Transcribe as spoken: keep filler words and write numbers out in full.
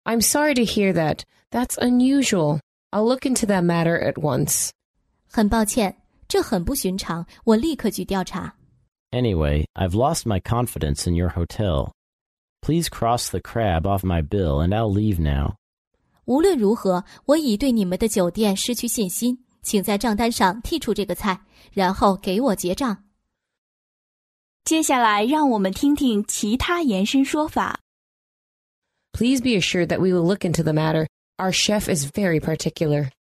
I'm sorry to hear that. That's unusual. I'll look into that matter at once. 很抱歉，这很不寻常，我立刻去调查。 Anyway, I've lost my confidence in your hotel. Please cross the crab off my bill and I'll leave now. 无论如何，我已对你们的酒店失去信心，请在账单上剔除这个菜，然后给我结账。 接下来让我们听听其他延伸说法。 Please be assured that we will look into the matter. Our chef is very particular.